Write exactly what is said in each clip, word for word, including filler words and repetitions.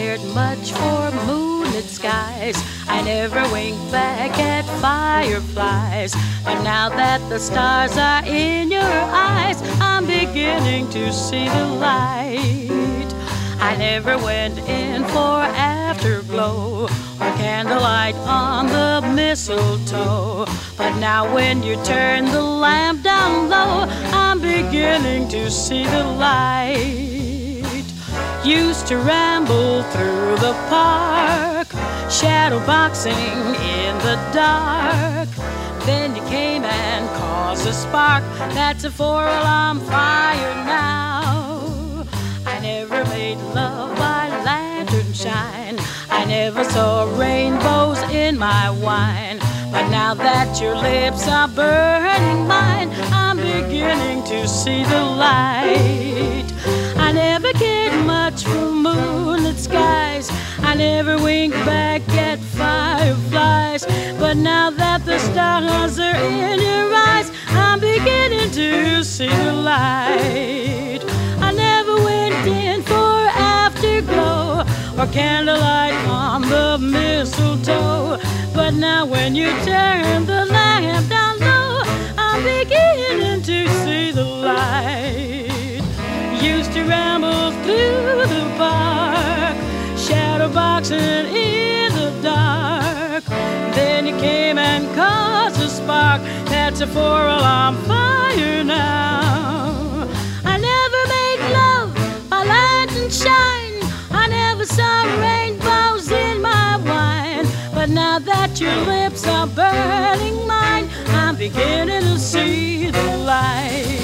cared much for moonlit skies. I never winked back at fireflies. But now that the stars are in your eyes, I'm beginning to see the light. I never went in for afterglow or candlelight on the mistletoe. But now when you turn the lamp down low, I'm beginning to see the light. Used to ramble through the park, shadow boxing in the dark. Then you came and caused a spark. That's a four-alarm fire now. I never made love by lantern shine. I never saw rainbows in my wine. But now that your lips are burning mine, I'm beginning to see the light. I never cared much for moonlit skies. I never winked back at fireflies. But now that the stars are in your eyes, I'm beginning to see the light. I never went in for afterglow or candlelight on the mistletoe. But now when you turn the lamp down low, I'm beginning to see the light. Used to ramble through the park, shadow boxing in the dark. Then you came and caused a spark. That's a four-alarm fire now. I never made love by lantern shine. I never saw rainbows in my wine. But now that your lips are burning mine, I'm beginning to see the light.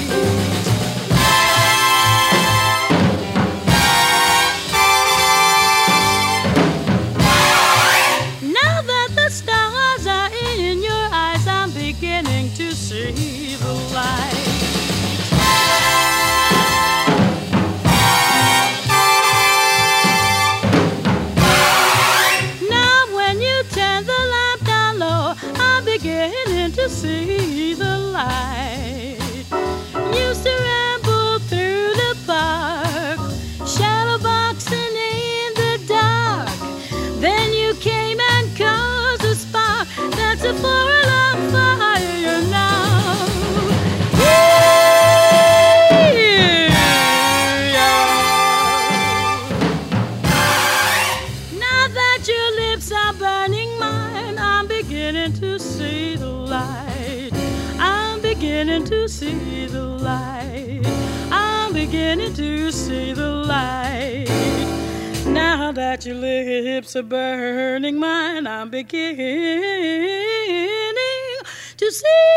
Now that the stars are in your eyes, I'm beginning to see the light. Beginning to see the light. Used to ramble through the park, shadow boxing in the dark. Then you came and caused a spark. That's a four-alarm fire now. Yeah. Now that your lips are burning mine, I'm beginning to see the light. I'm beginning to see the light. I'm beginning to see the light. Now that your lips are burning mine, I'm beginning to see